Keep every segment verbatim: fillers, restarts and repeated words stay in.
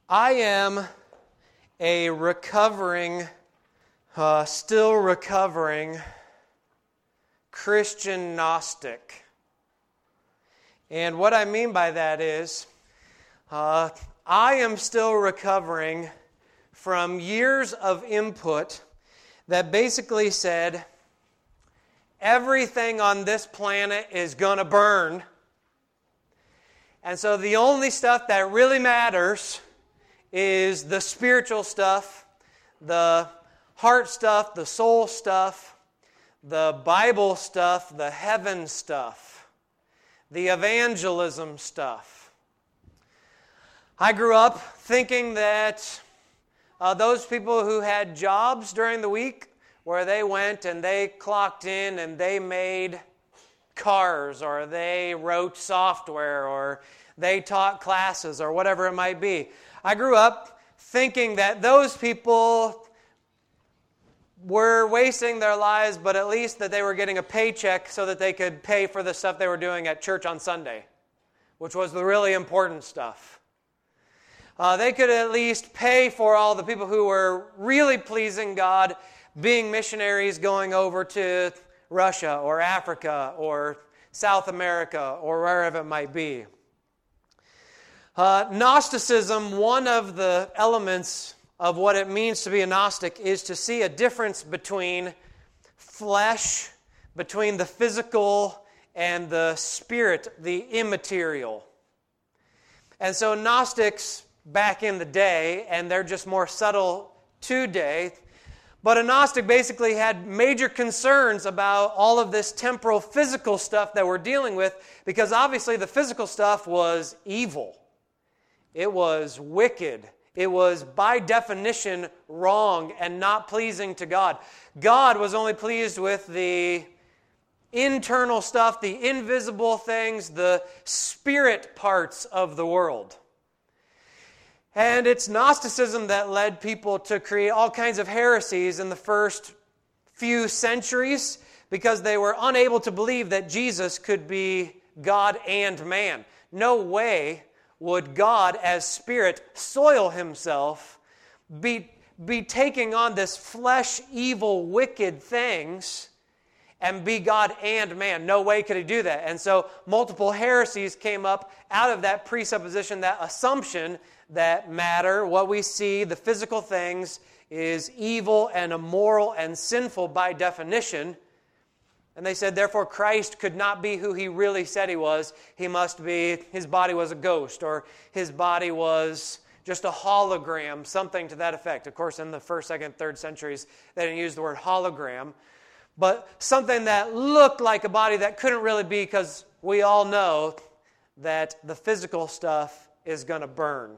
I am a recovering, uh, still recovering Christian Gnostic. And what I mean by that is, uh, I am still recovering from years of input that basically said, everything on this planet is going to burn. And so the only stuff that really matters is the spiritual stuff, the heart stuff, the soul stuff, the Bible stuff, the heaven stuff, the evangelism stuff. I grew up thinking that uh, those people who had jobs during the week where they went and they clocked in and they made cars, or they wrote software, or they taught classes, or whatever it might be. I grew up thinking that those people were wasting their lives, but at least that they were getting a paycheck so that they could pay for the stuff they were doing at church on Sunday, which was the really important stuff. Uh, they could at least pay for all the people who were really pleasing God, being missionaries going over to Russia or Africa or South America or wherever it might be. Uh, Gnosticism, one of the elements of what it means to be a Gnostic is to see a difference between flesh, between the physical and the spirit, the immaterial. And so Gnostics back in the day, and they're just more subtle today, but a Gnostic basically had major concerns about all of this temporal physical stuff that we're dealing with, because obviously the physical stuff was evil. It was wicked. It was, by definition, wrong and not pleasing to God. God was only pleased with the internal stuff, the invisible things, the spirit parts of the world. And it's Gnosticism that led people to create all kinds of heresies in the first few centuries because they were unable to believe that Jesus could be God and man. No way would God, as Spirit, soil Himself, be, be taking on this flesh, evil, wicked things, and be God and man. No way could He do that. And so multiple heresies came up out of that presupposition, that assumption that matter, what we see, the physical things, is evil and immoral and sinful by definition. And they said, therefore, Christ could not be who He really said He was. He must be, His body was a ghost, or His body was just a hologram, something to that effect. Of course, in the first, second, third centuries, they didn't use the word hologram. But something that looked like a body that couldn't really be, because we all know that the physical stuff is going to burn.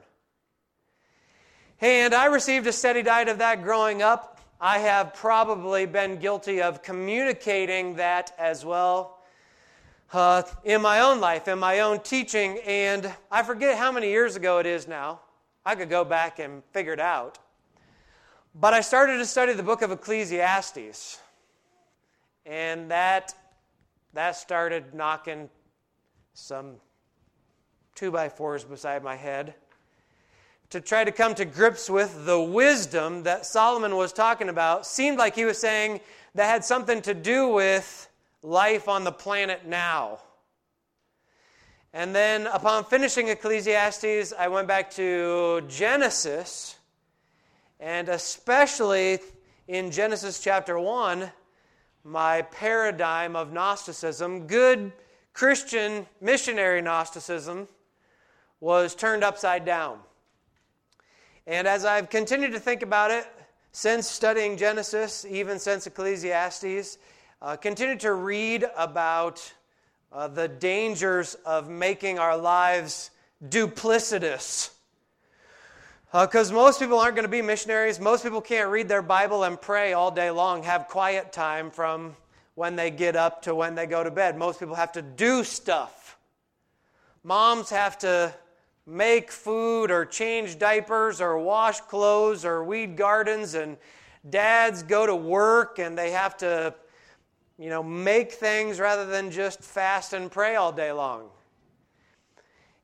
And I received a steady diet of that growing up. I have probably been guilty of communicating that as well uh, in my own life, in my own teaching. And I forget how many years ago it is now. I could go back and figure it out. But I started to study the book of Ecclesiastes. And that, that started knocking some two-by-fours beside my head, to try to come to grips with the wisdom that Solomon was talking about. Seemed like he was saying that had something to do with life on the planet now. And then upon finishing Ecclesiastes, I went back to Genesis, and especially in Genesis chapter one, my paradigm of Gnosticism, good Christian missionary Gnosticism, was turned upside down. And as I've continued to think about it, since studying Genesis, even since Ecclesiastes, uh, continued to read about uh, the dangers of making our lives duplicitous. Because uh, most people aren't going to be missionaries. Most people can't read their Bible and pray all day long, have quiet time from when they get up to when they go to bed. Most people have to do stuff. Moms have to make food or change diapers or wash clothes or weed gardens, and dads go to work and they have to, you know, make things rather than just fast and pray all day long.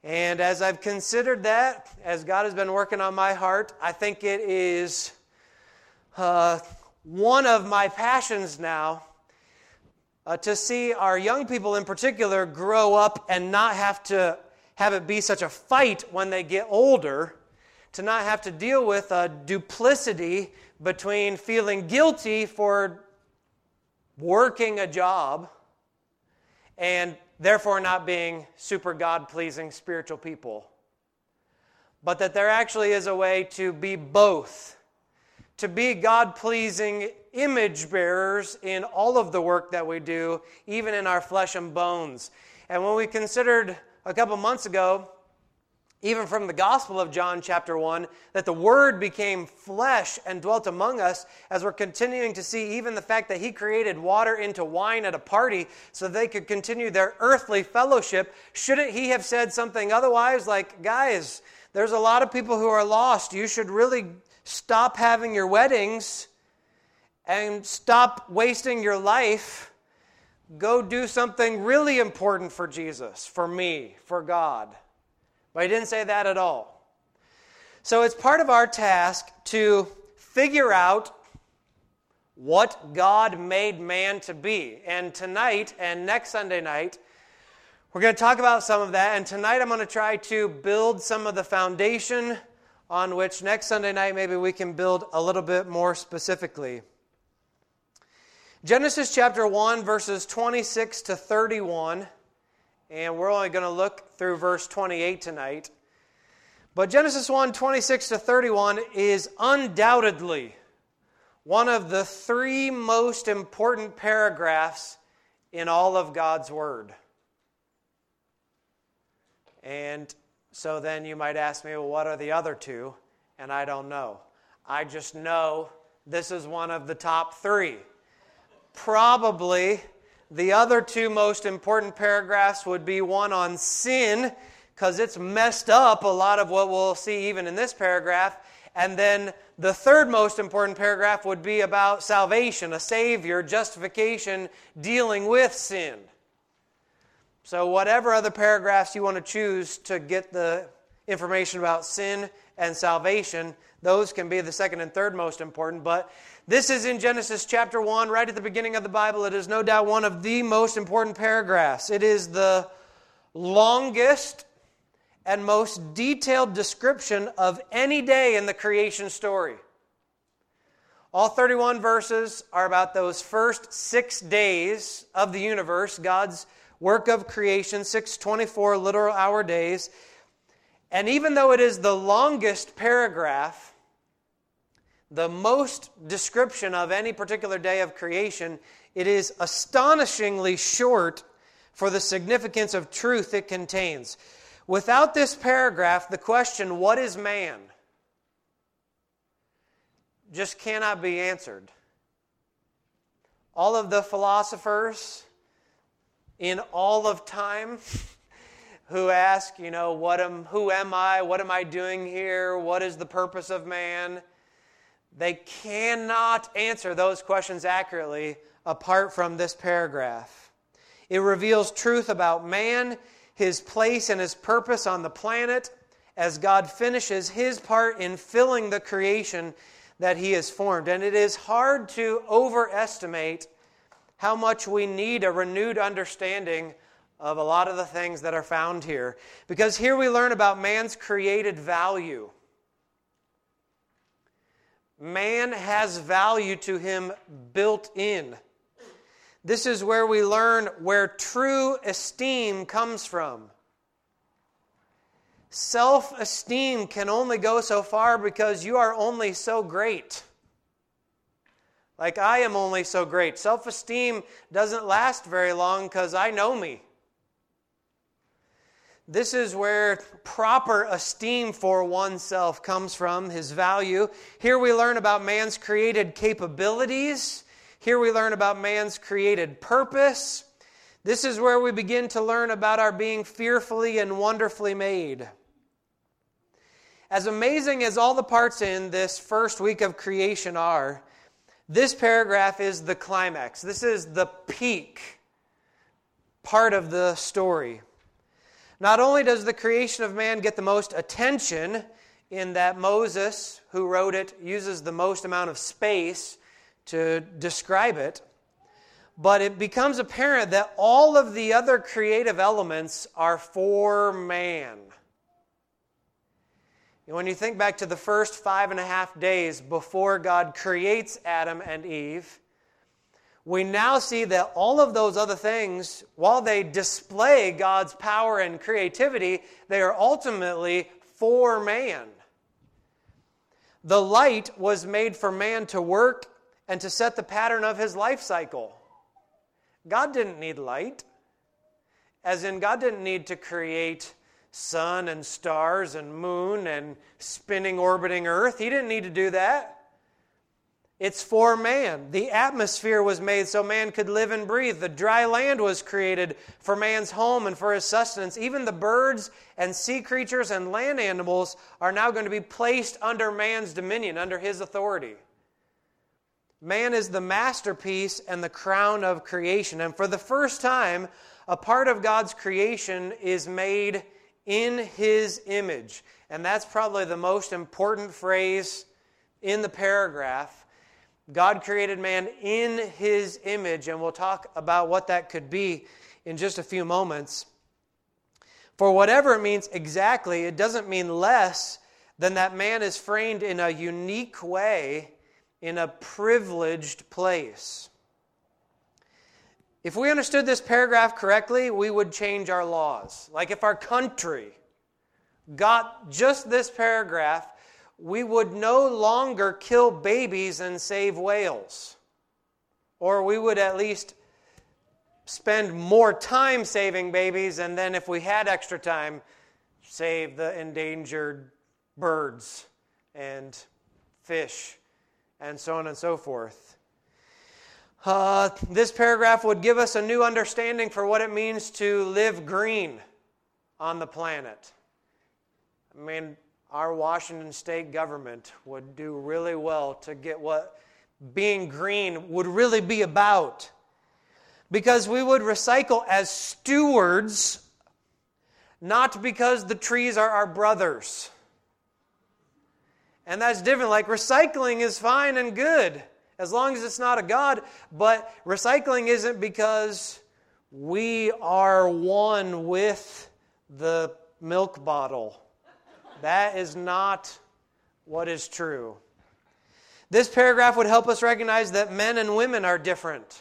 And as I've considered that, as God has been working on my heart, I think it is uh, one of my passions now uh, to see our young people in particular grow up and not have to have it be such a fight when they get older, to not have to deal with a duplicity between feeling guilty for working a job and therefore not being super God-pleasing spiritual people. But that there actually is a way to be both. To be God-pleasing image bearers in all of the work that we do, even in our flesh and bones. And when we considered a couple months ago, even from the Gospel of John chapter one, that the Word became flesh and dwelt among us, as we're continuing to see even the fact that He created water into wine at a party so they could continue their earthly fellowship. Shouldn't He have said something otherwise? Like, guys, there's a lot of people who are lost. You should really stop having your weddings and stop wasting your life. Go do something really important for Jesus, for me, for God. But He didn't say that at all. So it's part of our task to figure out what God made man to be. And tonight and next Sunday night, we're going to talk about some of that. And tonight I'm going to try to build some of the foundation on which next Sunday night maybe we can build a little bit more specifically. Genesis chapter one, verses twenty-six to thirty-one. And we're only going to look through verse twenty-eight tonight. But Genesis one, twenty-six to thirty-one is undoubtedly one of the three most important paragraphs in all of God's Word. And so then you might ask me, well, what are the other two? And I don't know. I just know this is one of the top three. Probably the other two most important paragraphs would be one on sin, because it's messed up a lot of what we'll see even in this paragraph. And then the third most important paragraph would be about salvation, a Savior, justification, dealing with sin. So whatever other paragraphs you want to choose to get the information about sin and salvation, those can be the second and third most important. But this is in Genesis chapter one, right at the beginning of the Bible. It is no doubt one of the most important paragraphs. It is the longest and most detailed description of any day in the creation story. All thirty-one verses are about those first six days of the universe, God's work of creation, six twenty-four literal hour days. And even though it is the longest paragraph, the most description of any particular day of creation, it is astonishingly short for the significance of truth it contains. Without this paragraph, the question, what is man, just cannot be answered. All of the philosophers in all of time who ask, you know, what am, who am I? What am I doing here? What is the purpose of man? They cannot answer those questions accurately apart from this paragraph. It reveals truth about man, his place and his purpose on the planet, as God finishes His part in filling the creation that He has formed. And it is hard to overestimate how much we need a renewed understanding of a lot of the things that are found here. Because here we learn about man's created value. Man has value to him built in. This is where we learn where true esteem comes from. Self-esteem can only go so far because you are only so great. Like I am only so great. Self-esteem doesn't last very long because I know me. This is where proper esteem for oneself comes from, his value. Here we learn about man's created capabilities. Here we learn about man's created purpose. This is where we begin to learn about our being fearfully and wonderfully made. As amazing as all the parts in this first week of creation are, this paragraph is the climax. This is the peak part of the story. Not only does the creation of man get the most attention in that Moses, who wrote it, uses the most amount of space to describe it, but it becomes apparent that all of the other creative elements are for man. And when you think back to the first five and a half days before God creates Adam and Eve, we now see that all of those other things, while they display God's power and creativity, they are ultimately for man. The light was made for man to work and to set the pattern of his life cycle. God didn't need light. As in, God didn't need to create sun and stars and moon and spinning, orbiting earth. He didn't need to do that. It's for man. The atmosphere was made so man could live and breathe. The dry land was created for man's home and for his sustenance. Even the birds and sea creatures and land animals are now going to be placed under man's dominion, under his authority. Man is the masterpiece and the crown of creation. And for the first time, a part of God's creation is made in his image. And that's probably the most important phrase in the paragraph. God created man in his image, and we'll talk about what that could be in just a few moments. For whatever it means exactly, it doesn't mean less than that man is framed in a unique way in a privileged place. If we understood this paragraph correctly, we would change our laws. Like if our country got just this paragraph, we would no longer kill babies and save whales. Or we would at least spend more time saving babies, and then if we had extra time, save the endangered birds and fish and so on and so forth. Uh, this paragraph would give us a new understanding for what it means to live green on the planet. I mean, our Washington state government would do really well to get what being green would really be about. Because we would recycle as stewards, not because the trees are our brothers. And that's different. Like recycling is fine and good, as long as it's not a god. But recycling isn't because we are one with the milk bottle. That is not what is true. This paragraph would help us recognize that men and women are different,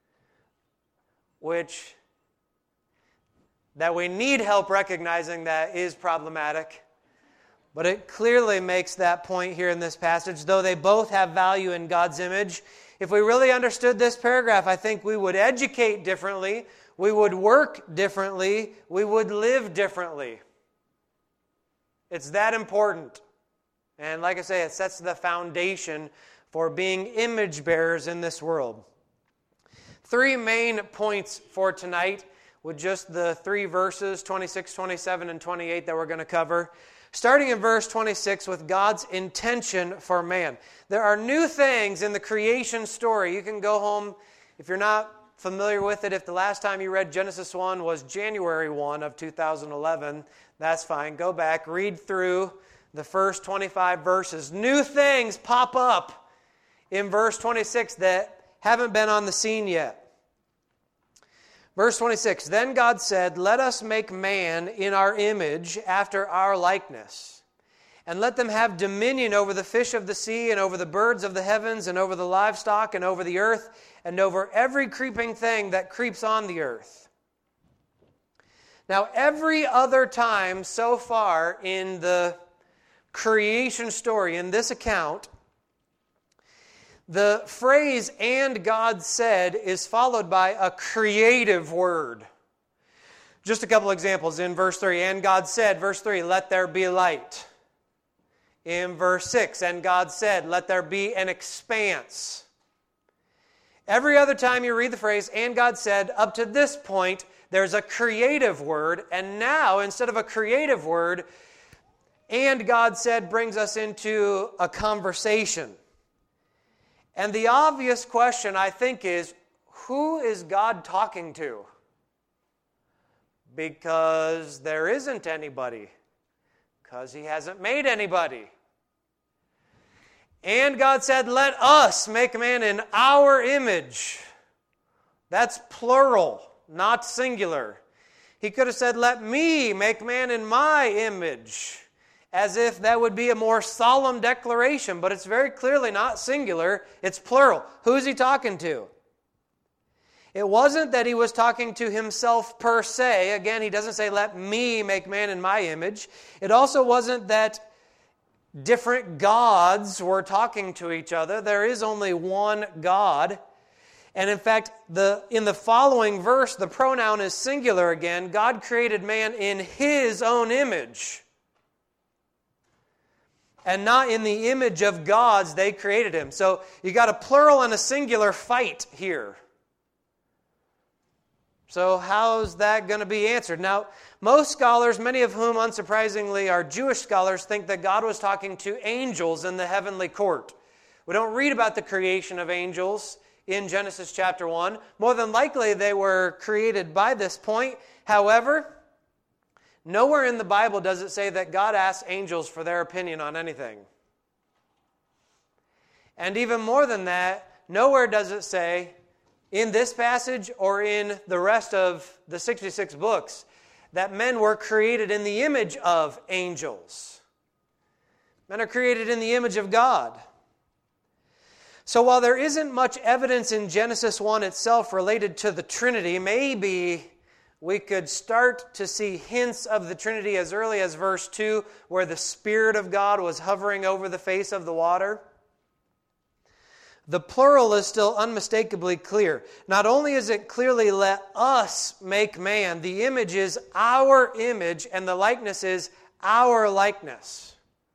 which that we need help recognizing that is problematic. But it clearly makes that point here in this passage, though they both have value in God's image. If we really understood this paragraph, I think we would educate differently, we would work differently, we would live differently. It's that important. And like I say, it sets the foundation for being image bearers in this world. Three main points for tonight with just the three verses, twenty-six, twenty-seven, and twenty-eight that we're going to cover. Starting in verse twenty-six with God's intention for man. There are new things in the creation story. You can go home, if you're not familiar with it, if the last time you read Genesis one was January first of two thousand eleven, that's fine. Go back, read through the first twenty-five verses. New things pop up in verse twenty-six that haven't been on the scene yet. Verse twenty-six, then God said, let us make man in our image after our likeness, and let them have dominion over the fish of the sea, and over the birds of the heavens, and over the livestock, and over the earth, and over every creeping thing that creeps on the earth. Now, every other time so far in the creation story, in this account, the phrase, and God said, is followed by a creative word. Just a couple examples in verse three. And God said, verse three, let there be light. In verse six, and God said, let there be an expanse. Every other time you read the phrase, and God said, up to this point, there's a creative word. And now, instead of a creative word, and God said brings us into a conversation. And the obvious question, I think, is, who is God talking to? Because there isn't anybody. Because he hasn't made anybody. And God said, let us make man in our image. That's plural, not singular. He could have said, let me make man in my image, as if that would be a more solemn declaration, but it's very clearly not singular, it's plural. Who's he talking to? It wasn't that he was talking to himself per se. Again, he doesn't say, let me make man in my image. It also wasn't that different gods were talking to each other. There is only one God. And in fact, the in the following verse, the pronoun is singular again. God created man in His own image. And not in the image of gods they created him. So you got a plural and a singular fight here. So how's that going to be answered? Now, most scholars, many of whom unsurprisingly are Jewish scholars, think that God was talking to angels in the heavenly court. We don't read about the creation of angels in Genesis chapter one. More than likely they were created by this point. However, nowhere in the Bible does it say that God asked angels for their opinion on anything. And even more than that, nowhere does it say in this passage or in the rest of the sixty-six books that men were created in the image of angels. Men are created in the image of God. So while there isn't much evidence in Genesis one itself related to the Trinity, maybe we could start to see hints of the Trinity as early as verse two, where the Spirit of God was hovering over the face of the water. The plural is still unmistakably clear. Not only is it clearly, let us make man, the image is our image, and the likeness is our likeness.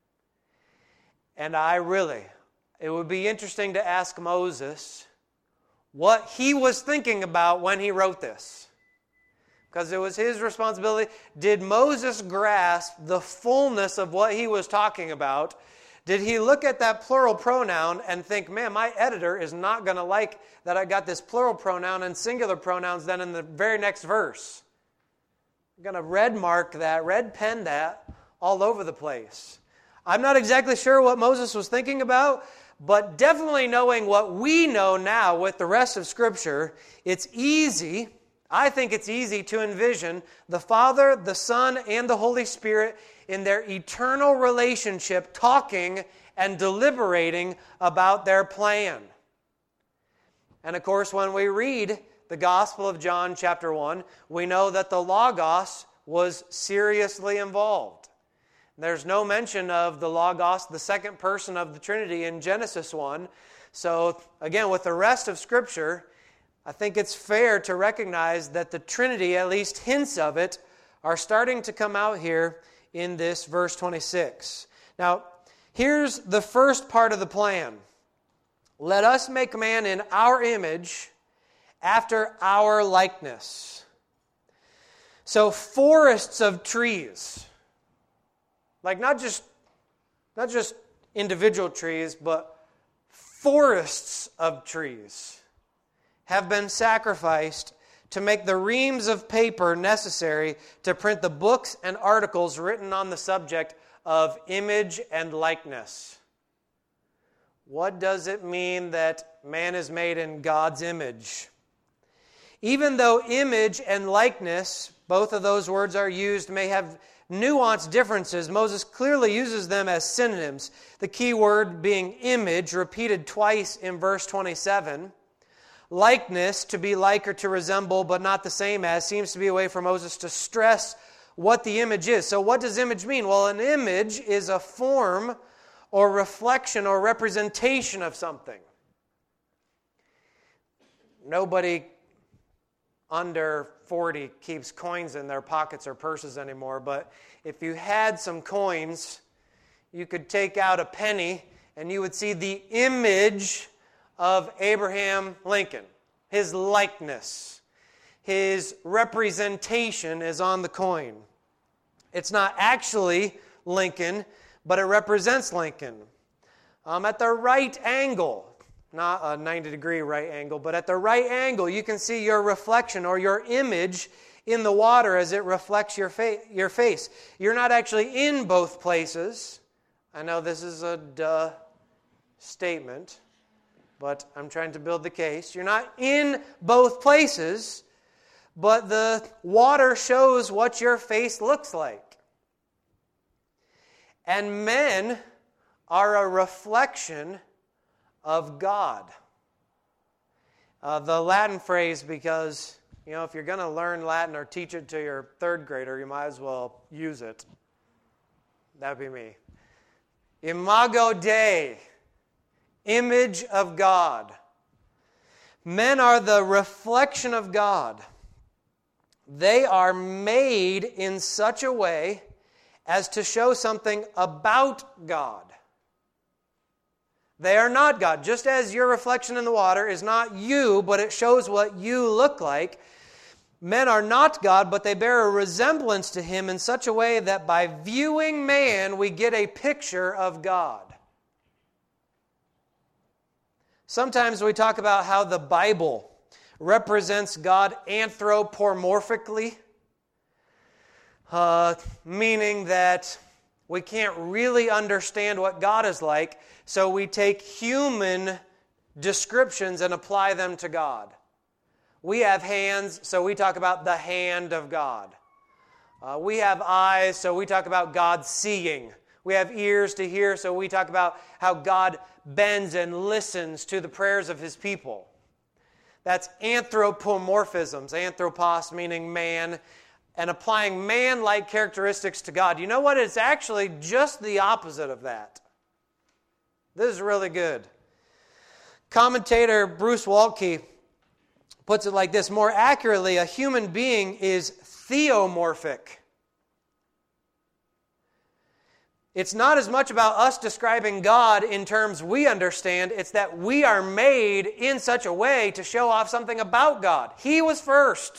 And I really, it would be interesting to ask Moses what he was thinking about when he wrote this. Because it was his responsibility. Did Moses grasp the fullness of what he was talking about? Did he look at that plural pronoun and think, man, my editor is not going to like that I got this plural pronoun and singular pronouns then in the very next verse? I'm going to red mark that, red pen that all over the place. I'm not exactly sure what Moses was thinking about, but definitely knowing what we know now with the rest of Scripture, it's easy, I think it's easy to envision the Father, the Son, and the Holy Spirit in their eternal relationship talking and deliberating about their plan. And of course, when we read the Gospel of John chapter one, we know that the Logos was seriously involved. There's no mention of the Logos, the second person of the Trinity, in Genesis one. So again, with the rest of Scripture, I think it's fair to recognize that the Trinity, at least hints of it, are starting to come out here in this verse twenty-six. Now, here's the first part of the plan. Let us make man in our image, after our likeness. So forests of trees, like not just, not just individual trees, but forests of trees have been sacrificed to make the reams of paper necessary to print the books and articles written on the subject of image and likeness. What does it mean that man is made in God's image? Even though image and likeness, both of those words are used, may have nuanced differences, Moses clearly uses them as synonyms. The key word being image, repeated twice in verse twenty-seven. Likeness, to be like or to resemble, but not the same as, seems to be a way for Moses to stress what the image is. So what does image mean? Well, an image is a form or reflection or representation of something. Nobody under forty keeps coins in their pockets or purses anymore, but if you had some coins, you could take out a penny and you would see the image of Abraham Lincoln. His likeness, his representation is on the coin. It's not actually Lincoln, but it represents Lincoln. Um, at the right angle, not a ninety degree right angle, but at the right angle, you can see your reflection or your image in the water as it reflects your, fa- your face. You're not actually in both places. I know this is a duh statement, but I'm trying to build the case. You're not in both places, but the water shows what your face looks like. And men are a reflection of God. Uh, the Latin phrase, because, you know, if you're going to learn Latin or teach it to your third grader, you might as well use it. That'd be me. Imago Dei, image of God. Men are the reflection of God. They are made in such a way as to show something about God. They are not God. Just as your reflection in the water is not you, but it shows what you look like, men are not God, but they bear a resemblance to Him in such a way that by viewing man, we get a picture of God. Sometimes we talk about how the Bible represents God anthropomorphically, uh, meaning that we can't really understand what God is like, so we take human descriptions and apply them to God. We have hands, so we talk about the hand of God. Uh, we have eyes, so we talk about God seeing. We have ears to hear, so we talk about how God bends and listens to the prayers of His people. That's anthropomorphisms, anthropos meaning man, and applying man-like characteristics to God. You know what? It's actually just the opposite of that. This is really good. Commentator Bruce Waltke puts it like this: more accurately, a human being is theomorphic. It's not as much about us describing God in terms we understand. It's that we are made in such a way to show off something about God. He was first.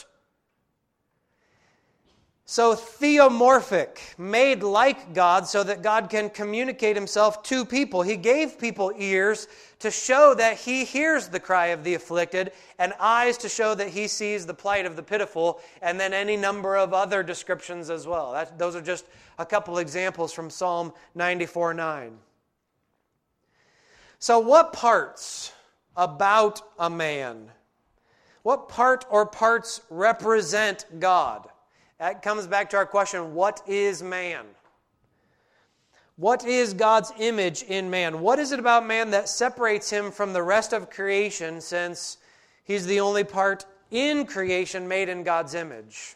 So theomorphic, made like God so that God can communicate Himself to people. He gave people ears to show that He hears the cry of the afflicted, and eyes to show that He sees the plight of the pitiful, and then any number of other descriptions as well. That, those are just a couple examples from Psalm ninety-four nine. So what parts about a man, what part or parts represent God? That comes back to our question, what is man? What is God's image in man? What is it about man that separates him from the rest of creation, since he's the only part in creation made in God's image?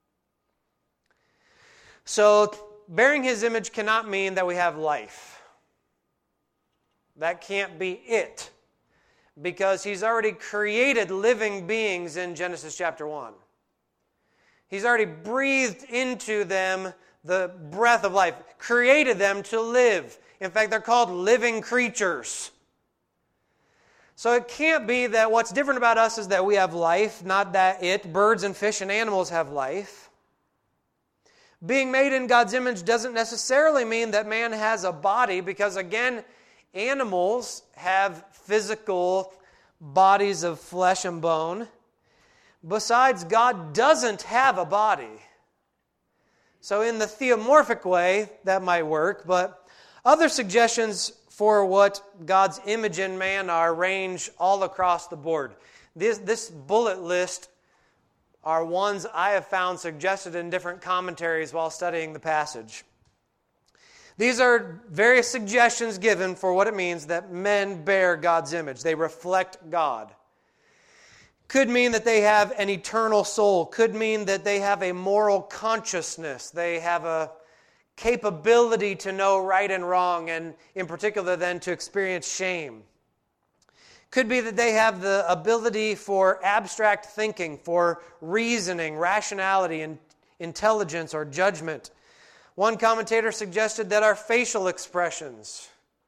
So, bearing His image cannot mean that we have life. That can't be it, because He's already created living beings in Genesis chapter one. He's already breathed into them the breath of life, created them to live. In fact, they're called living creatures. So it can't be that what's different about us is that we have life, not that it. Birds and fish and animals have life. Being made in God's image doesn't necessarily mean that man has a body, because again, animals have physical bodies of flesh and bone. Besides, God doesn't have a body. So in the theomorphic way, that might work, but other suggestions for what God's image in man are range all across the board. This, this bullet list are ones I have found suggested in different commentaries while studying the passage. These are various suggestions given for what it means that men bear God's image. They reflect God. Could mean that they have an eternal soul. Could mean that they have a moral consciousness. They have a capability to know right and wrong, and in particular then to experience shame. Could be that they have the ability for abstract thinking, for reasoning, rationality, and intelligence or judgment. One commentator suggested that our facial expressions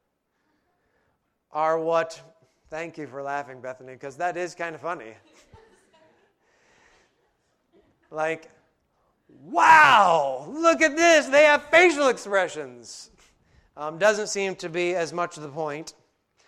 are what... Thank you for laughing, Bethany, because that is kind of funny. Like, wow, look at this, they have facial expressions. Um, doesn't seem to be as much of the point.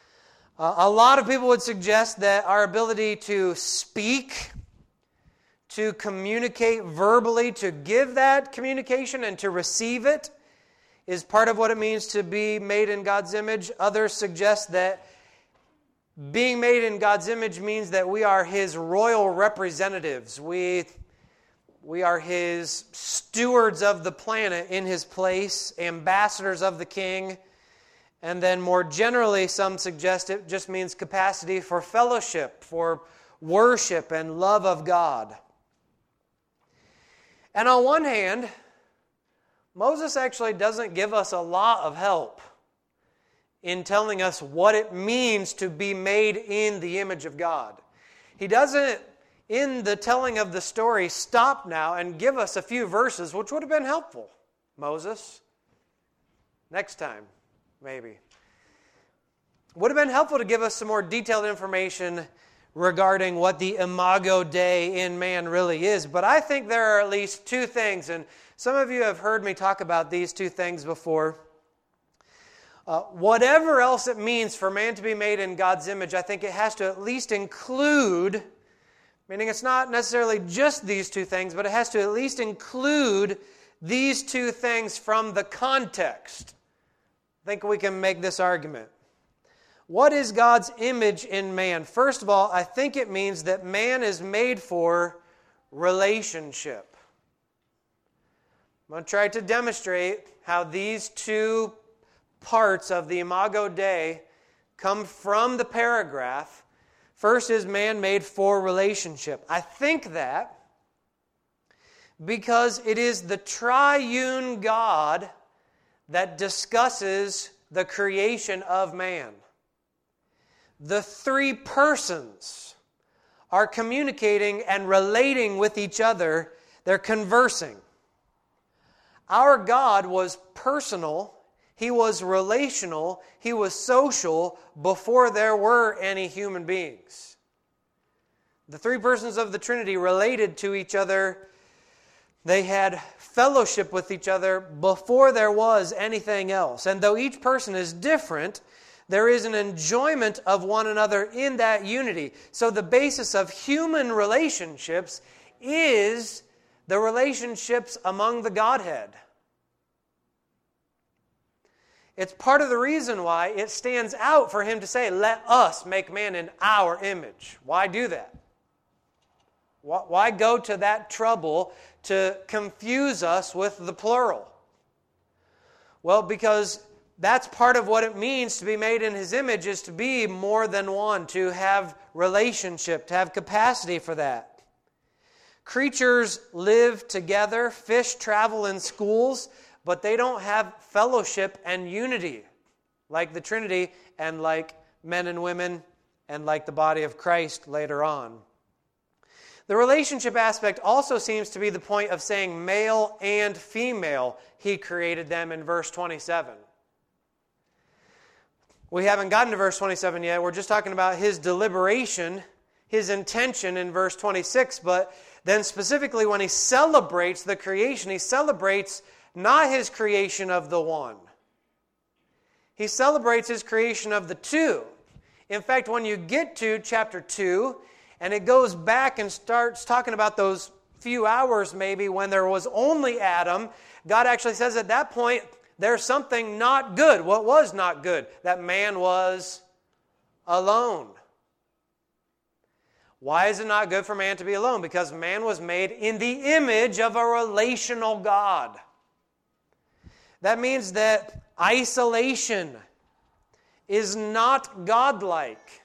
Uh, a lot of people would suggest that our ability to speak, to communicate verbally, to give that communication and to receive it is part of what it means to be made in God's image. Others suggest that being made in God's image means that we are His royal representatives. We, we are His stewards of the planet in His place, ambassadors of the King. And then more generally, some suggest it just means capacity for fellowship, for worship and love of God. And on one hand, Moses actually doesn't give us a lot of help in telling us what it means to be made in the image of God. He doesn't, in the telling of the story, stop now and give us a few verses, which would have been helpful. Moses, next time, maybe. Would have been helpful to give us some more detailed information regarding what the Imago Dei in man really is. But I think there are at least two things, and some of you have heard me talk about these two things before. Uh, whatever else it means for man to be made in God's image, I think it has to at least include, meaning it's not necessarily just these two things, but it has to at least include these two things from the context. I think we can make this argument. What is God's image in man? First of all, I think it means that man is made for relationship. I'm going to try to demonstrate how these two parts of the Imago Dei come from the paragraph. First is man made for relationship. I think that because it is the triune God that discusses the creation of man. The three persons are communicating and relating with each other. They're conversing. Our God was personal. He was relational. He was social before there were any human beings. The three persons of the Trinity related to each other. They had fellowship with each other before there was anything else. And though each person is different, there is an enjoyment of one another in that unity. So the basis of human relationships is the relationships among the Godhead. It's part of the reason why it stands out for Him to say, let us make man in our image. Why do that? Why go to that trouble to confuse us with the plural? Well, because that's part of what it means to be made in His image, is to be more than one, to have relationship, to have capacity for that. Creatures live together, fish travel in schools, but they don't have fellowship and unity like the Trinity and like men and women and like the body of Christ later on. The relationship aspect also seems to be the point of saying male and female. He created them in verse twenty-seven. We haven't gotten to verse twenty-seven yet. We're just talking about His deliberation, His intention in verse twenty-six. But then specifically when He celebrates the creation, He celebrates not His creation of the one. He celebrates His creation of the two. In fact, when you get to chapter two, and it goes back and starts talking about those few hours maybe when there was only Adam, God actually says at that point, there's something not good. What was not good? That man was alone. Why is it not good for man to be alone? Because man was made in the image of a relational God. That means that isolation is not godlike.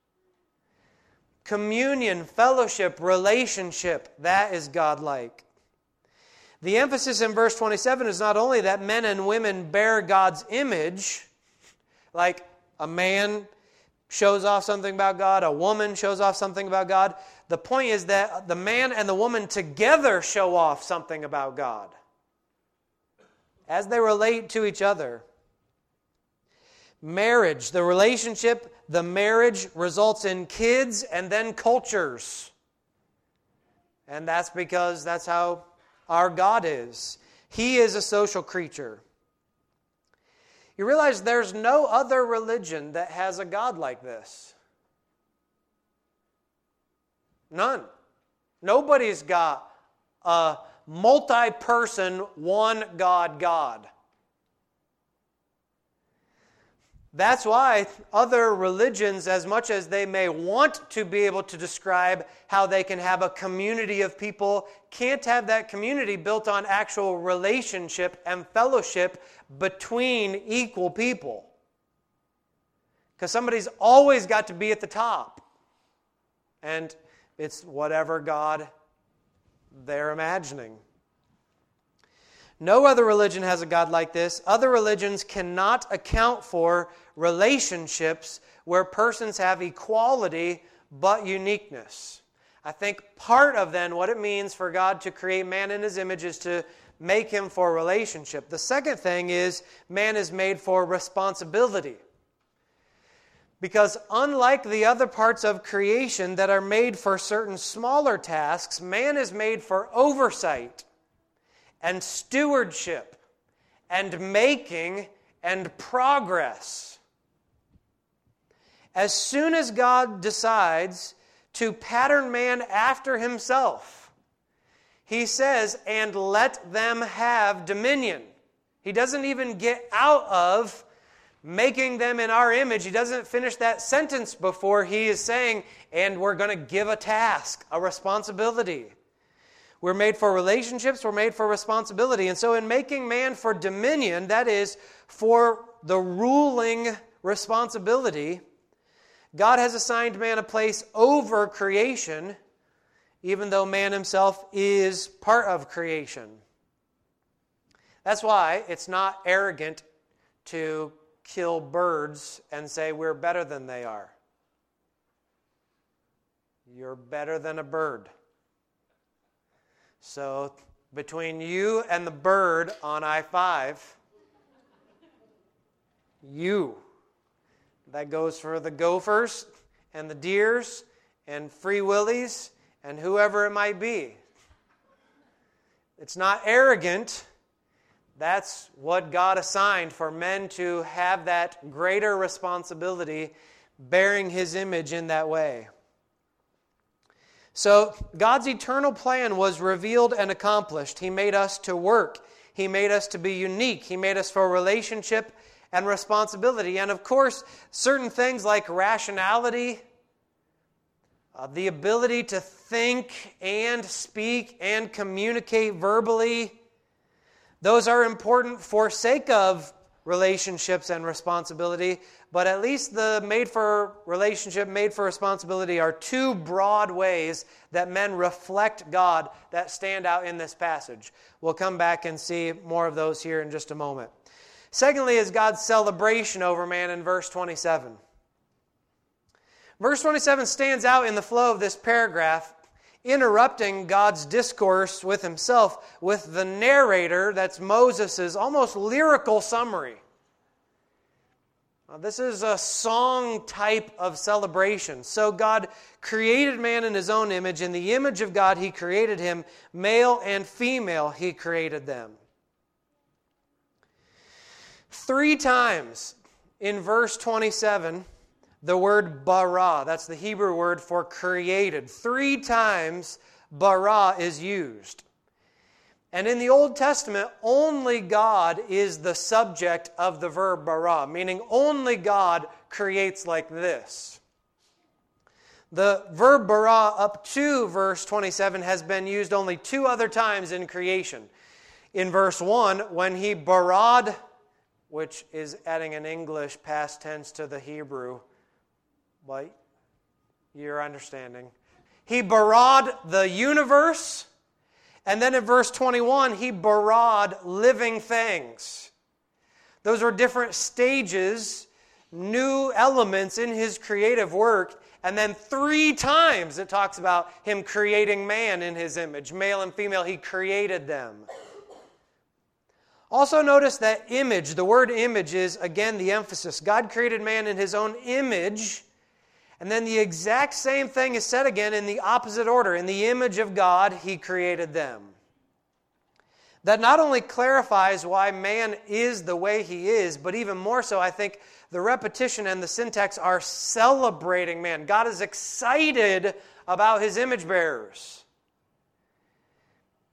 Communion, fellowship, relationship, that is godlike. The emphasis in verse twenty-seven is not only that men and women bear God's image, like a man shows off something about God, a woman shows off something about God. The point is that the man and the woman together show off something about God as they relate to each other. Marriage, the relationship, the marriage results in kids and then cultures. And that's because that's how our God is. He is a social creature. You realize there's no other religion that has a God like this. None. Nobody's got a multi-person, one God God. That's why other religions, as much as they may want to be able to describe how they can have a community of people, can't have that community built on actual relationship and fellowship between equal people. Because somebody's always got to be at the top. And it's whatever God they're imagining. No other religion has a God like this. Other religions cannot account for relationships where persons have equality but uniqueness. I think part of then what it means for God to create man in His image is to make him for relationship. The second thing is man is made for responsibility. Because unlike the other parts of creation that are made for certain smaller tasks, man is made for oversight and stewardship, and making, and progress. As soon as God decides to pattern man after Himself, He says, and let them have dominion. He doesn't even get out of making them in our image. He doesn't finish that sentence before He is saying, and we're going to give a task, a responsibility. We're made for relationships, we're made for responsibility. And so in making man for dominion, that is, for the ruling responsibility, God has assigned man a place over creation, even though man himself is part of creation. That's why it's not arrogant to kill birds and say we're better than they are. You're better than a bird. So, between you and the bird on I five, you. That goes for the gophers and the deers and free willies and whoever it might be. It's not arrogant. That's what God assigned for men to have that greater responsibility, bearing His image in that way. So God's eternal plan was revealed and accomplished. He made us to work. He made us to be unique. He made us for relationship and responsibility. And of course, certain things like rationality, uh, the ability to think and speak and communicate verbally, those are important for sake of relationships and responsibility, but at least the made for relationship, made for responsibility are two broad ways that men reflect God that stand out in this passage. We'll come back and see more of those here in just a moment. Secondly is God's celebration over man in verse twenty-seven. Verse twenty-seven stands out in the flow of this paragraph, interrupting God's discourse with Himself with the narrator, that's Moses' almost lyrical summary. Now, this is a song type of celebration. So God created man in His own image. In the image of God He created him. Male and female He created them. Three times in verse twenty-seven, the word bara, that's the Hebrew word for created. Three times bara is used. And in the Old Testament, only God is the subject of the verb bara, meaning only God creates like this. The verb bara up to verse twenty-seven has been used only two other times in creation. In verse one, when He barad, which is adding an English past tense to the Hebrew, but you're understanding. He barad the universe. And then in verse twenty-one, He barad living things. Those are different stages, new elements in His creative work. And then three times it talks about Him creating man in His image. Male and female, He created them. Also notice that image, the word image is, again, the emphasis. God created man in His own image. And then the exact same thing is said again in the opposite order. In the image of God, He created them. That not only clarifies why man is the way he is, but even more so, I think, the repetition and the syntax are celebrating man. God is excited about His image bearers.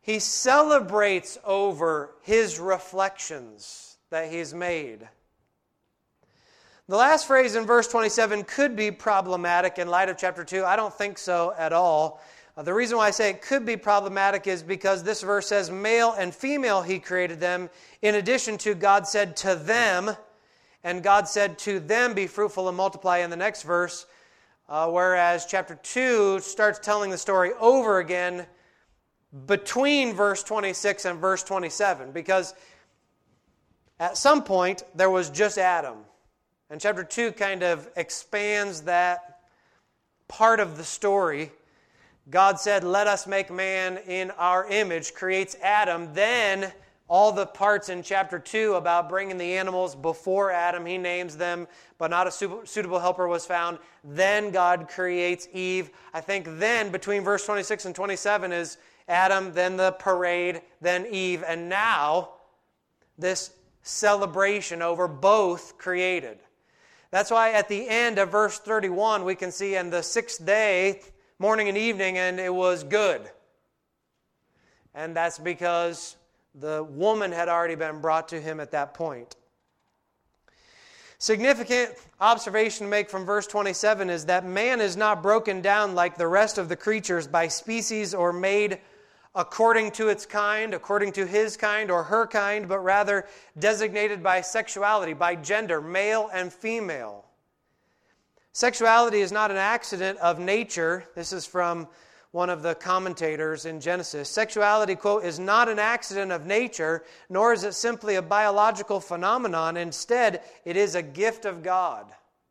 he celebrates over his reflections that he's made. The last phrase in verse twenty-seven could be problematic in light of chapter two. I don't think so at all. Uh, the reason why I say it could be problematic is because this verse says, male and female he created them, in addition to God said to them, and God said to them, be fruitful and multiply in the next verse, uh, whereas chapter two starts telling the story over again between verse twenty-six and verse twenty-seven, because at some point there was just Adam. And chapter two kind of expands that part of the story. God said, let us make man in our image, creates Adam. Then all the parts in chapter two about bringing the animals before Adam, he names them, but not a suitable helper was found. Then God creates Eve. I think then between verse twenty-six and twenty-seven is Adam, then the parade, then Eve, and now this celebration over both created. That's why at the end of verse thirty-one we can see, and the sixth day, morning and evening, and it was good. And that's because the woman had already been brought to him at that point. Significant observation to make from verse twenty-seven is that man is not broken down like the rest of the creatures by species or made according to its kind, according to his kind or her kind, but rather designated by sexuality, by gender, male and female. Sexuality is not an accident of nature. This is from one of the commentators in Genesis. Sexuality, quote, is not an accident of nature, nor is it simply a biological phenomenon. Instead, it is a gift of God.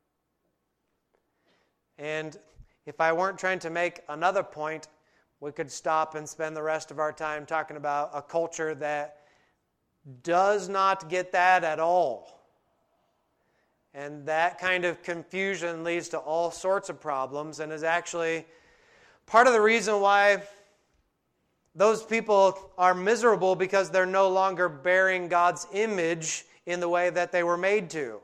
And if I weren't trying to make another point, we could stop and spend the rest of our time talking about a culture that does not get that at all. And that kind of confusion leads to all sorts of problems and is actually part of the reason why those people are miserable, because they're no longer bearing God's image in the way that they were made to.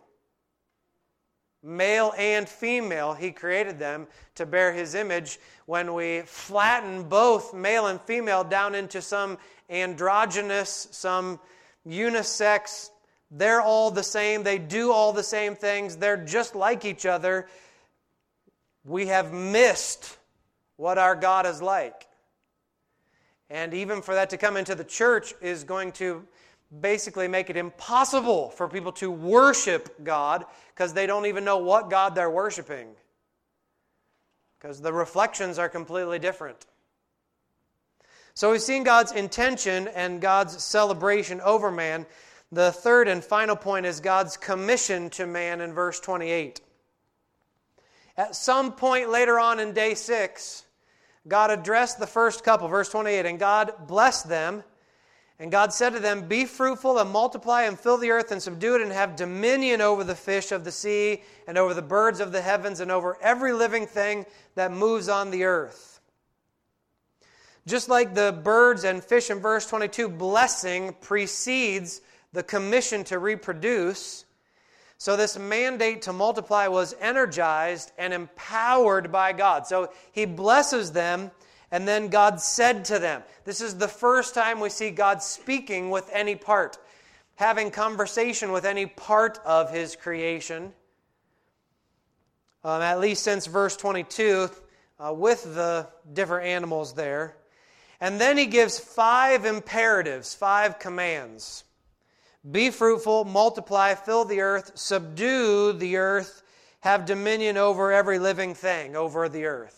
Male and female, he created them to bear his image. When we flatten both male and female down into some androgynous, some unisex, they're all the same, they do all the same things, they're just like each other, we have missed what our God is like. And even for that to come into the church is going to basically make it impossible for people to worship God, because they don't even know what God they're worshiping, because the reflections are completely different. So we've seen God's intention and God's celebration over man. The third and final point is God's commission to man in verse twenty-eight. At some point later on in day six, God addressed the first couple, verse twenty-eight, and God blessed them. And God said to them, be fruitful and multiply and fill the earth and subdue it and have dominion over the fish of the sea and over the birds of the heavens and over every living thing that moves on the earth. Just like the birds and fish in verse twenty-two, blessing precedes the commission to reproduce. So this mandate to multiply was energized and empowered by God. So he blesses them. And then God said to them. This is the first time we see God speaking with any part, having conversation with any part of his creation, um, at least since verse twenty-two, uh, with the different animals there. And then he gives five imperatives, five commands. Be fruitful, multiply, fill the earth, subdue the earth, have dominion over every living thing, over the earth.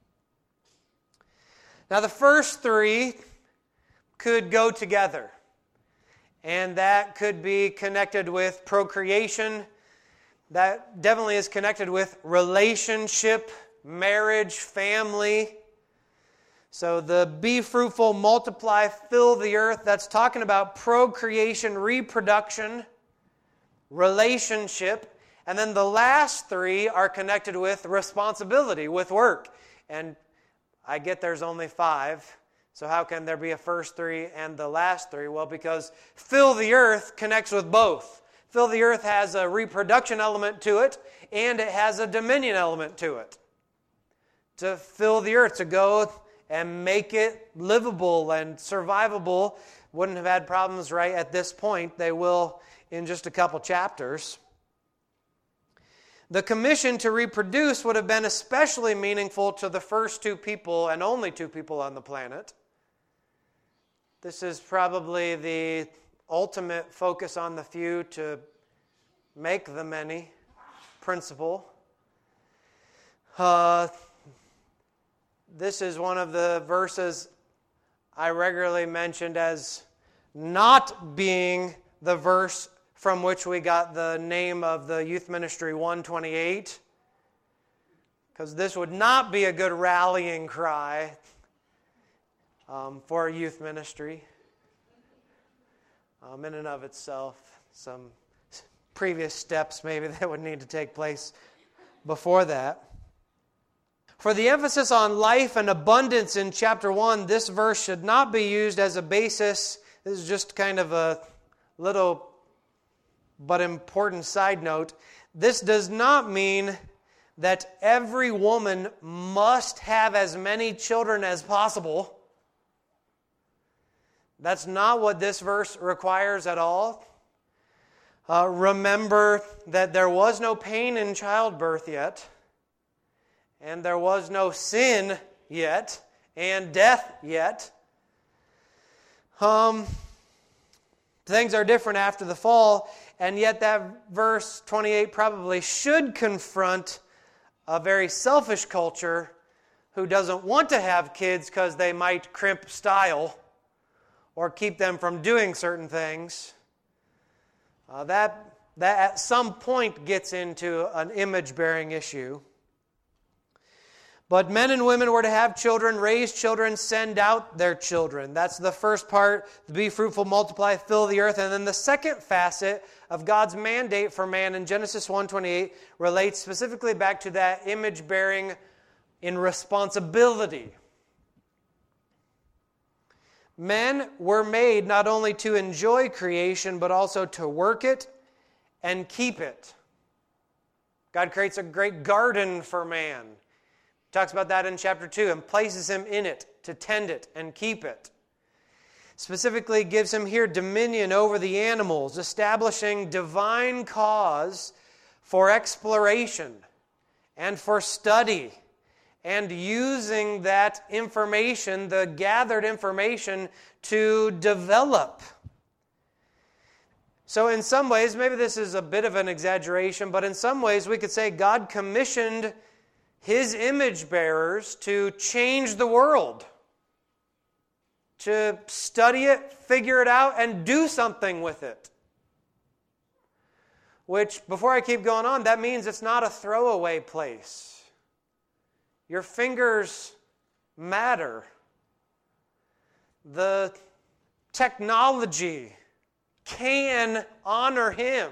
Now, the first three could go together, and that could be connected with procreation. That definitely is connected with relationship, marriage, family. So the be fruitful, multiply, fill the earth, that's talking about procreation, reproduction, relationship. And then the last three are connected with responsibility, with work. And I get there's only five, so how can there be a first three and the last three? Well, because fill the earth connects with both. Fill the earth has a reproduction element to it, and it has a dominion element to it. To fill the earth, to go and make it livable and survivable. Wouldn't have had problems right at this point. They will in just a couple chapters. The commission to reproduce would have been especially meaningful to the first two people and only two people on the planet. This is probably the ultimate focus on the few to make the many principle. Uh, this is one of the verses I regularly mentioned as not being the verse from which we got the name of the youth ministry one twenty-eight, because this would not be a good rallying cry um, for a youth ministry um, in and of itself. Some previous steps maybe that would need to take place before that. For the emphasis on life and abundance in chapter one, this verse should not be used as a basis. This is just kind of a little but important side note. This does not mean that every woman must have as many children as possible. That's not what this verse requires at all. Uh, remember that there was no pain in childbirth yet, and there was no sin yet, and death yet. Um, things are different after the fall, and yet that verse twenty-eight probably should confront a very selfish culture who doesn't want to have kids because they might crimp style or keep them from doing certain things. Uh, that, that at some point gets into an image-bearing issue. But men and women were to have children, raise children, send out their children. That's the first part, be fruitful, multiply, fill the earth. And then the second facet of God's mandate for man in Genesis one twenty-eight relates specifically back to that image-bearing in responsibility. Men were made not only to enjoy creation, but also to work it and keep it. God creates a great garden for man. He talks about that in chapter two and places him in it to tend it and keep it. Specifically gives him here dominion over the animals, establishing divine cause for exploration and for study, and using that information, the gathered information, to develop. So in some ways, maybe this is a bit of an exaggeration, but in some ways we could say God commissioned His image bearers to change the world, to study it, figure it out, and do something with it. Which, before I keep going on, that means it's not a throwaway place. Your fingers matter. The technology can honor Him.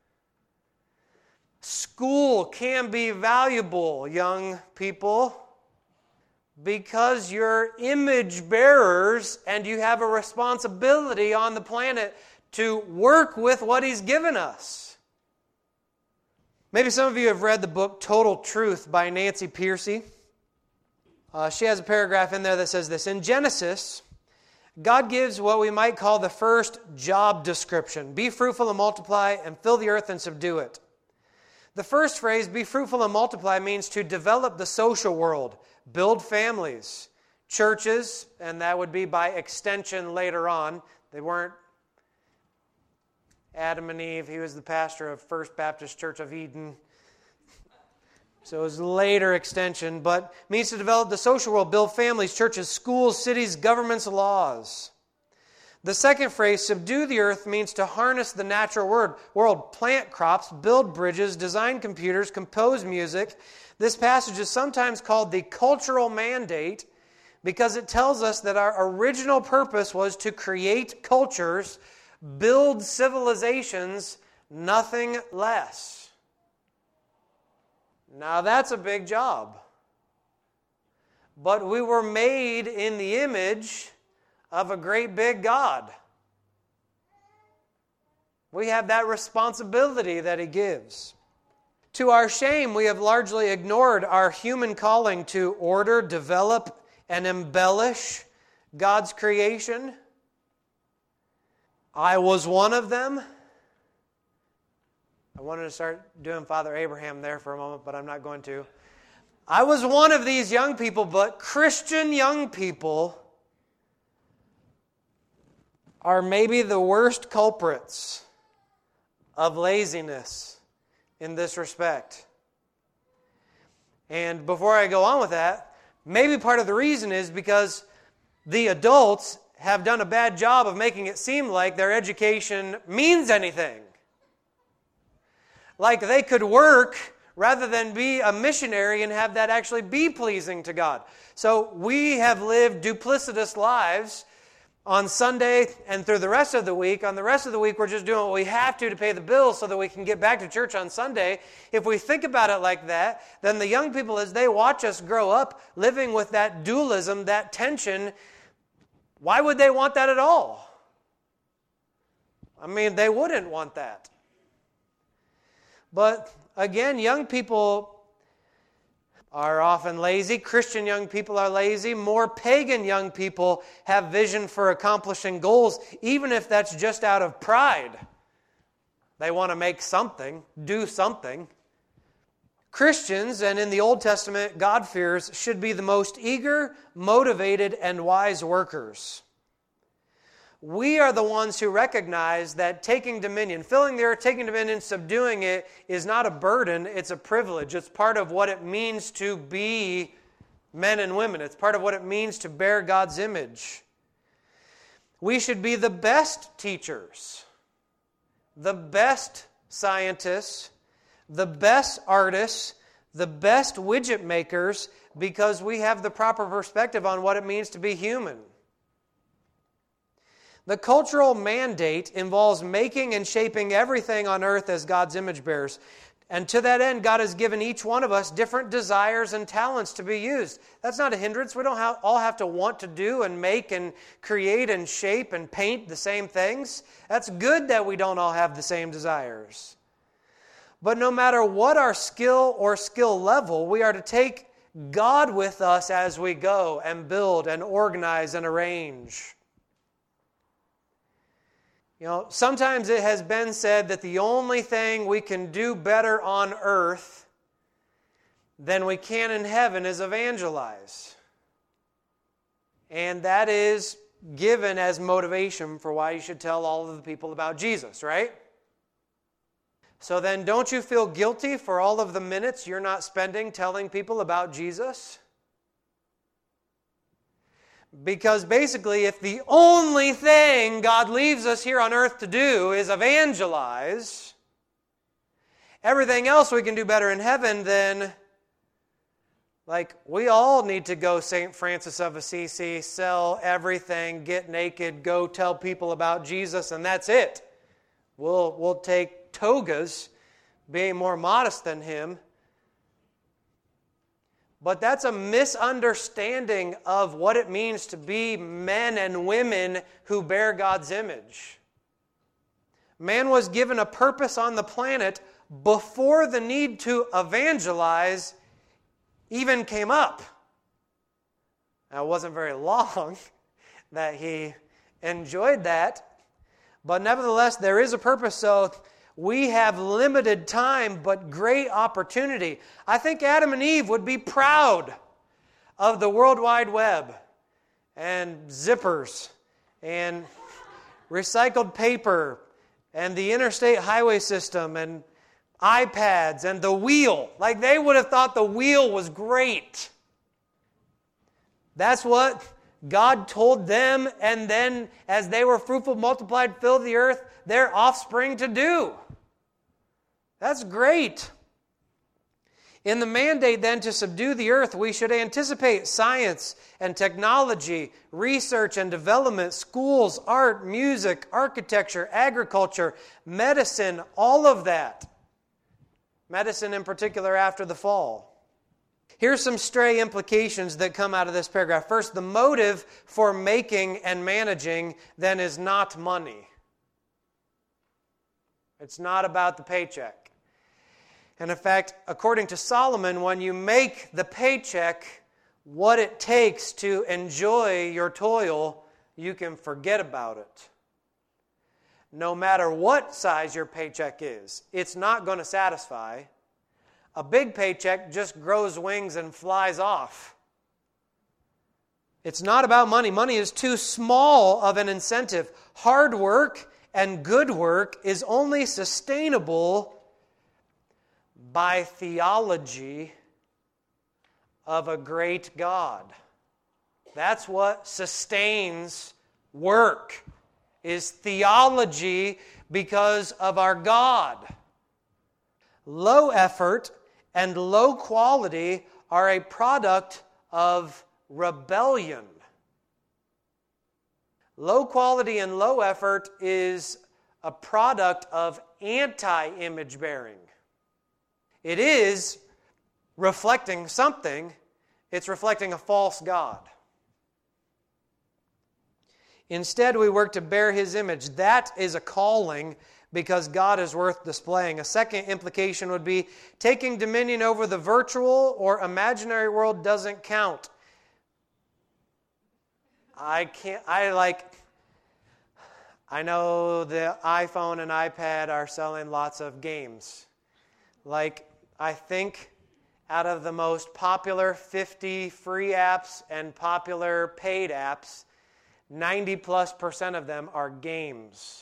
School can be valuable, young people, because you're image bearers and you have a responsibility on the planet to work with what He's given us. Maybe some of you have read the book Total Truth by Nancy Pearcey. Uh, she has a paragraph in there that says this: in Genesis, God gives what we might call the first job description. Be fruitful and multiply and fill the earth and subdue it. The first phrase, be fruitful and multiply, means to develop the social world, build families, churches, and that would be by extension later on. They weren't Adam and Eve. He was the pastor of First Baptist Church of Eden. So it was later extension, but means to develop the social world, build families, churches, schools, cities, governments, laws. The second phrase, subdue the earth, means to harness the natural world, plant crops, build bridges, design computers, compose music. This passage is sometimes called the cultural mandate because it tells us that our original purpose was to create cultures, build civilizations, nothing less. Now that's a big job. But we were made in the image of a great big God. We have that responsibility that He gives. To our shame, we have largely ignored our human calling to order, develop, and embellish God's creation. I was one of them. I wanted to start doing Father Abraham there for a moment, but I'm not going to. I was one of these young people, but Christian young people are maybe the worst culprits of laziness in this respect. And before I go on with that, maybe part of the reason is because the adults have done a bad job of making it seem like their education means anything. Like they could work rather than be a missionary and have that actually be pleasing to God. So we have lived duplicitous lives on Sunday and through the rest of the week. On the rest of the week, we're just doing what we have to to pay the bills so that we can get back to church on Sunday. If we think about it like that, then the young people, as they watch us grow up living with that dualism, that tension, why would they want that at all? I mean, they wouldn't want that. But again, young people are often lazy. Christian young people are lazy. More pagan young people have vision for accomplishing goals, even if that's just out of pride. They want to make something, do something. Christians, and in the Old Testament, God-fearers, should be the most eager, motivated, and wise workers. We are the ones who recognize that taking dominion, filling the earth, taking dominion, subduing it, is not a burden, it's a privilege. It's part of what it means to be men and women. It's part of what it means to bear God's image. We should be the best teachers, the best scientists, the best artists, the best widget makers, because we have the proper perspective on what it means to be human. The cultural mandate involves making and shaping everything on earth as God's image bearers. And to that end, God has given each one of us different desires and talents to be used. That's not a hindrance. We don't have, all have to want to do and make and create and shape and paint the same things. That's good that we don't all have the same desires. But no matter what our skill or skill level, we are to take God with us as we go and build and organize and arrange. You know, sometimes it has been said that the only thing we can do better on earth than we can in heaven is evangelize. And that is given as motivation for why you should tell all of the people about Jesus, right? So then don't you feel guilty for all of the minutes you're not spending telling people about Jesus? Because basically, if the only thing God leaves us here on earth to do is evangelize, everything else we can do better in heaven, then, like, we all need to go Saint Francis of Assisi, sell everything, get naked, go tell people about Jesus, and that's it. We'll, we'll take togas, being more modest than him. But that's a misunderstanding of what it means to be men and women who bear God's image. Man was given a purpose on the planet before the need to evangelize even came up. Now, it wasn't very long that he enjoyed that, but nevertheless, there is a purpose, so we have limited time, but great opportunity. I think Adam and Eve would be proud of the World Wide Web and zippers and recycled paper and the interstate highway system and iPads and the wheel. Like, they would have thought the wheel was great. That's what God told them, and then as they were fruitful, multiplied, filled the earth, their offspring to do. That's great. In the mandate then to subdue the earth, we should anticipate science and technology, research and development, schools, art, music, architecture, agriculture, medicine, all of that. Medicine in particular after the fall. Here's some stray implications that come out of this paragraph. First, the motive for making and managing then is not money. It's not about the paycheck. And in fact, according to Solomon, when you make the paycheck, what it takes to enjoy your toil, you can forget about it. No matter what size your paycheck is, it's not going to satisfy. A big paycheck just grows wings and flies off. It's not about money. Money is too small of an incentive. Hard work and good work is only sustainable by theology of a great God. That's what sustains work, is theology because of our God. Low effort and low quality are a product of rebellion. Low quality and low effort is a product of anti-image bearing. It is reflecting something. It's reflecting a false God. Instead, we work to bear His image. That is a calling because God is worth displaying. A second implication would be taking dominion over the virtual or imaginary world doesn't count. I can't, I like, I know the iPhone and iPad are selling lots of games. Like, I think out of the most popular fifty free apps and popular paid apps, ninety plus percent of them are games.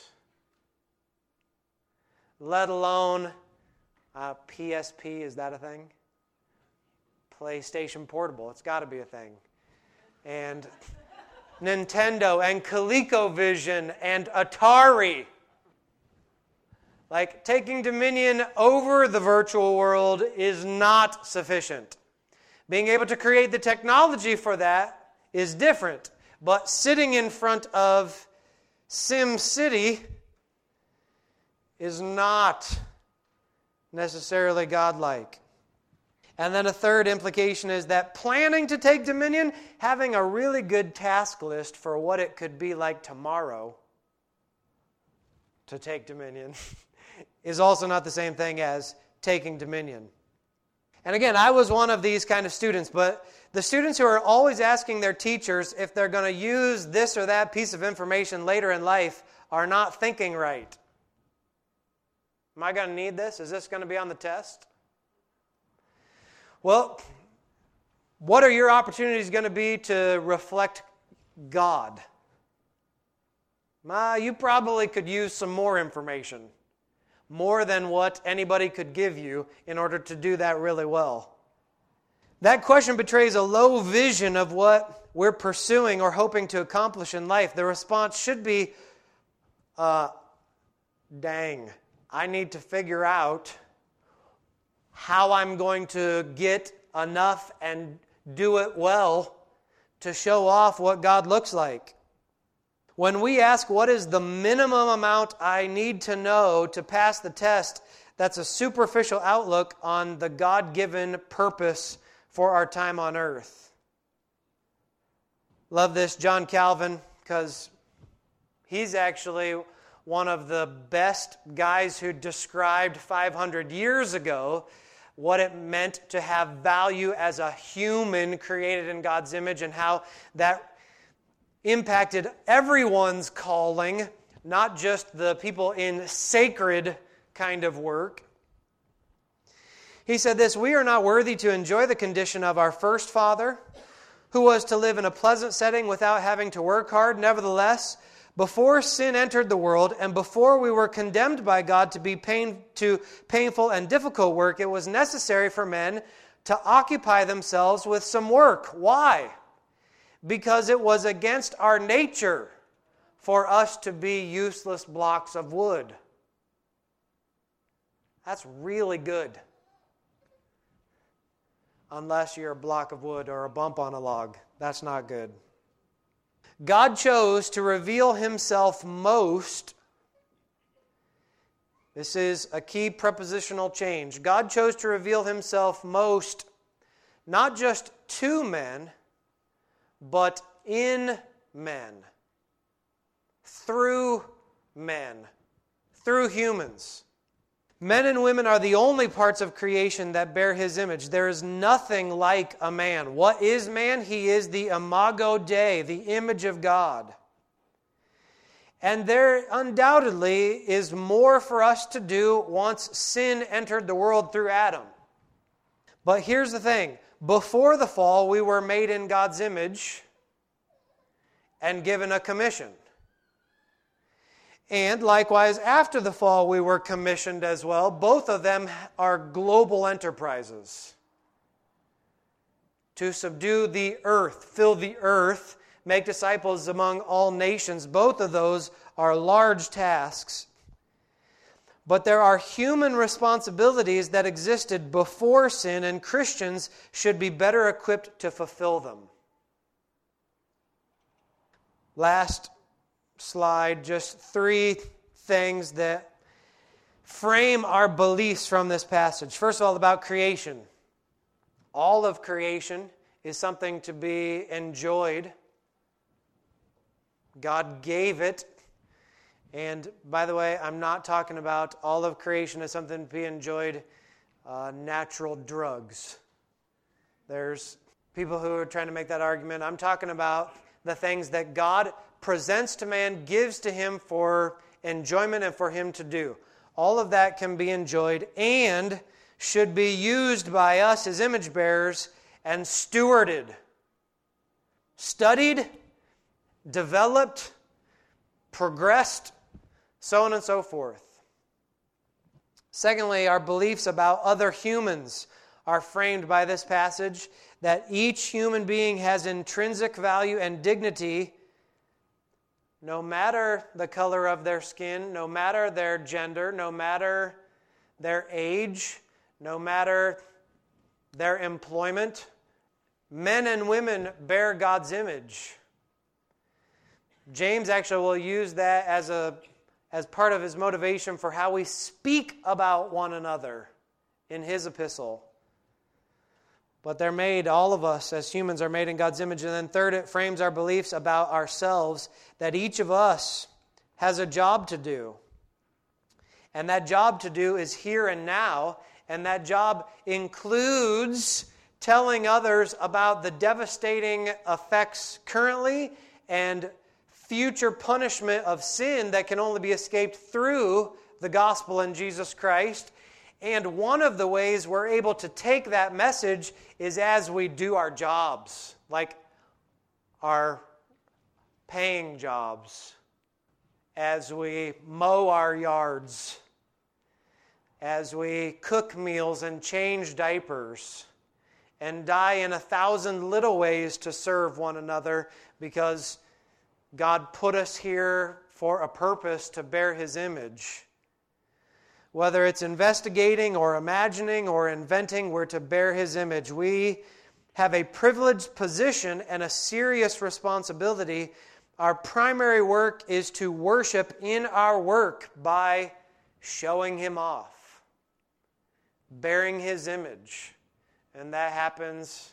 Let alone uh, P S P, is that a thing? PlayStation Portable, it's got to be a thing. And Nintendo and ColecoVision and Atari. Like, taking dominion over the virtual world is not sufficient. Being able to create the technology for that is different. But sitting in front of SimCity is not necessarily godlike. And then a third implication is that planning to take dominion, having a really good task list for what it could be like tomorrow to take dominion, is also not the same thing as taking dominion. And again, I was one of these kind of students, but the students who are always asking their teachers if they're going to use this or that piece of information later in life are not thinking right. Am I going to need this? Is this going to be on the test? Well, what are your opportunities going to be to reflect God? Uh, you probably could use some more information, more than what anybody could give you in order to do that really well. That question betrays a low vision of what we're pursuing or hoping to accomplish in life. The response should be, uh, dang, I need to figure out how I'm going to get enough and do it well to show off what God looks like. When we ask what is the minimum amount I need to know to pass the test, that's a superficial outlook on the God-given purpose for our time on earth. Love this, John Calvin, because he's actually one of the best guys who described five hundred years ago what it meant to have value as a human created in God's image and how that impacted everyone's calling, not just the people in sacred kind of work. He said this, "We are not worthy to enjoy the condition of our first father, who was to live in a pleasant setting without having to work hard. Nevertheless, before sin entered the world, and before we were condemned by God to be pain, to painful and difficult work, it was necessary for men to occupy themselves with some work." Why? Because it was against our nature for us to be useless blocks of wood. That's really good. Unless you're a block of wood or a bump on a log. That's not good. God chose to reveal Himself most. This is a key prepositional change. God chose to reveal Himself most, not just to men, but in men, through men, through humans. Men and women are the only parts of creation that bear His image. There is nothing like a man. What is man? He is the imago Dei, the image of God. And there undoubtedly is more for us to do once sin entered the world through Adam. But here's the thing. Before the fall, we were made in God's image and given a commission. And likewise, after the fall, we were commissioned as well. Both of them are global enterprises. To subdue the earth, fill the earth, make disciples among all nations. Both of those are large tasks. But there are human responsibilities that existed before sin, and Christians should be better equipped to fulfill them. Last slide, just three things that frame our beliefs from this passage. First of all, about creation. All of creation is something to be enjoyed. God gave it. And by the way, I'm not talking about all of creation as something to be enjoyed, uh, natural drugs. There's people who are trying to make that argument. I'm talking about the things that God presents to man, gives to him for enjoyment and for him to do. All of that can be enjoyed and should be used by us as image bearers and stewarded, studied, developed, progressed, so on and so forth. Secondly, our beliefs about other humans are framed by this passage, that each human being has intrinsic value and dignity no matter the color of their skin, no matter their gender, no matter their age, no matter their employment. Men and women bear God's image. James actually will use that as a as part of his motivation for how we speak about one another in his epistle. But they're made, all of us as humans are made in God's image. And then third, it frames our beliefs about ourselves, that each of us has a job to do. And that job to do is here and now. And that job includes telling others about the devastating effects currently and future punishment of sin that can only be escaped through the gospel in Jesus Christ. And one of the ways we're able to take that message is as we do our jobs, like our paying jobs, as we mow our yards, as we cook meals and change diapers, and die in a thousand little ways to serve one another, because God put us here for a purpose to bear His image. Whether it's investigating or imagining or inventing, we're to bear His image. We have a privileged position and a serious responsibility. Our primary work is to worship in our work by showing Him off, bearing His image. And that happens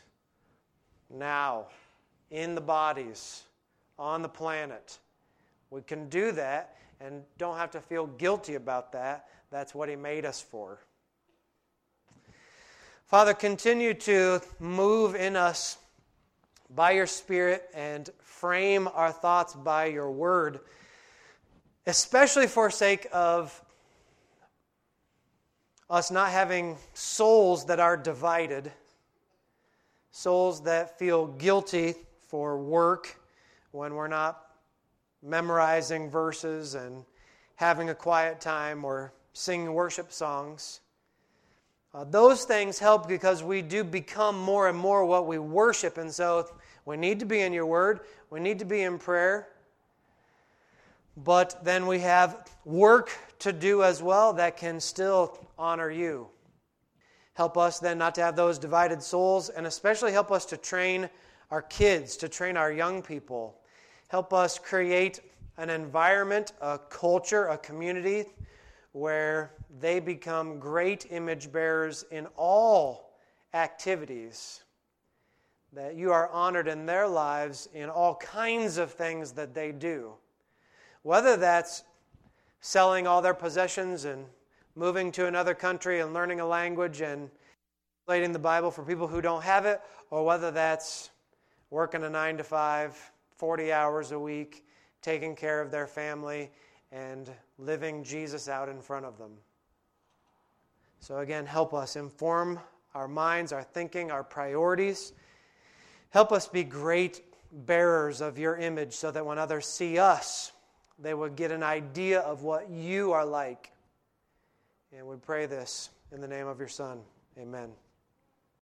now, in the bodies, on the planet. We can do that and don't have to feel guilty about that. That's what He made us for. Father, continue to move in us by Your Spirit and frame our thoughts by Your Word, especially for sake of us not having souls that are divided, souls that feel guilty for work when we're not memorizing verses and having a quiet time or singing worship songs. Uh, those things help because we do become more and more what we worship. And so we need to be in Your Word. We need to be in prayer. But then we have work to do as well that can still honor You. Help us then not to have those divided souls, and especially help us to train our kids, to train our young people. Help us create an environment, a culture, a community where they become great image bearers in all activities, that You are honored in their lives in all kinds of things that they do. Whether that's selling all their possessions and moving to another country and learning a language and translating the Bible for people who don't have it, or whether that's working a nine to five, forty hours a week, taking care of their family, and living Jesus out in front of them. So again, help us inform our minds, our thinking, our priorities. Help us be great bearers of your image so that when others see us, they would get an idea of what you are like. And we pray this in the name of your Son. Amen.